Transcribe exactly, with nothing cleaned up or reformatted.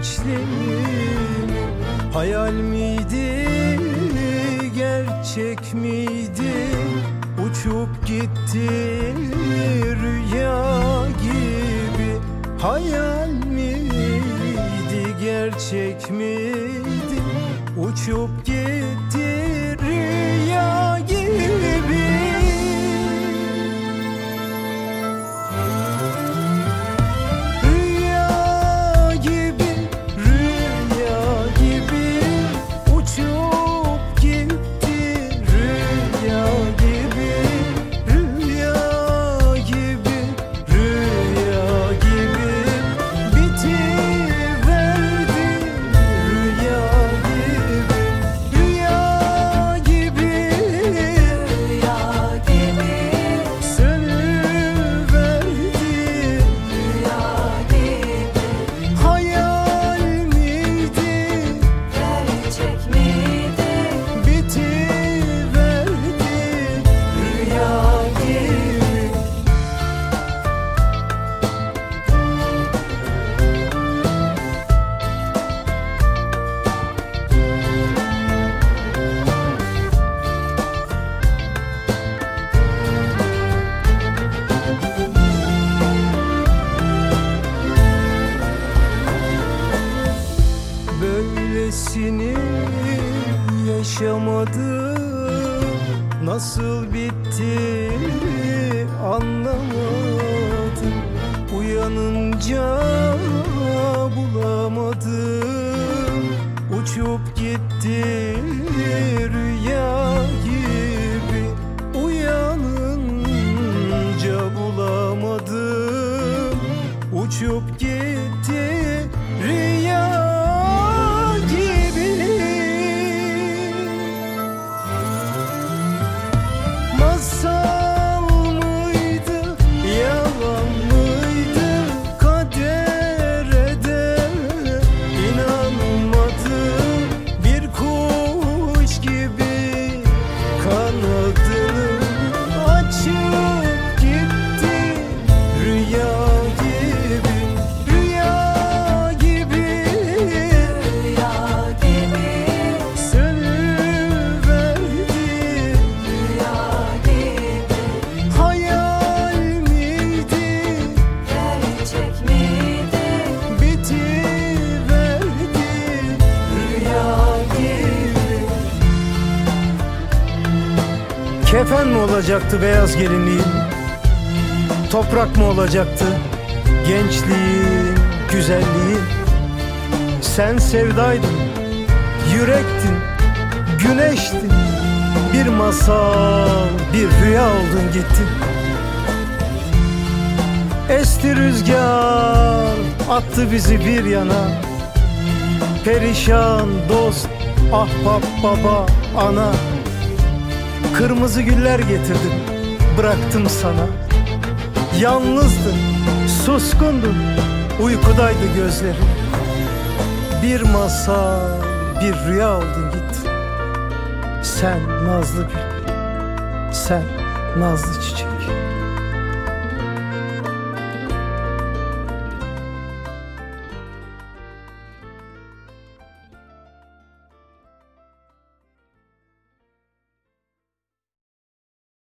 gençliğim hayal miydi, gerçek miydi? Uçup gitti rüya gibi. Hayal miydi, gerçek miydi? Uçup gitti rüya gibi. Rüya gibi, rüya gibi. Uçup gitti rüya gibi. Rüya gibi, rüya gibi. Bitiverdi rüya gibi. Rüya gibi, rüya gibi. Sönüverdi rüya gibi. Hayal miydi, gerçek miydi? Bitiverdi rüya gibi. Böylesini yaşamadım. Nasıl bitti anlamadım. Uyanınca bulamadım. Uçup gitti rüya gibi. Uyanınca bulamadım. Uçup gitti rüya gibi. Masal mıydı, yalan mıydı? Kadere de inanmadım. Bir kuş gibi kanadını açıp gitti rüya gibi. Rüya gibi, rüya gibi. Sönüverdi rüya gibi. Hayal miydi, gerçek miydi? Bitiverdi rüya gibi. Kefen mi olacaktı beyaz gelinliğin? Toprak mı olacaktı gençliğin, güzelliğin? Sen sevdaydın, yürektin, güneştin. Bir masal, bir rüya oldun gittin. Esti rüzgar, attı bizi bir yana. Perişan dost, ahbap, baba, ana. Kırmızı güller getirdim, bıraktım sana. Yalnızdın, suskundun, uykudaydı gözlerin. Bir masal, bir rüya oldun gittin. Sen nazlı gül, sen nazlı çiçek.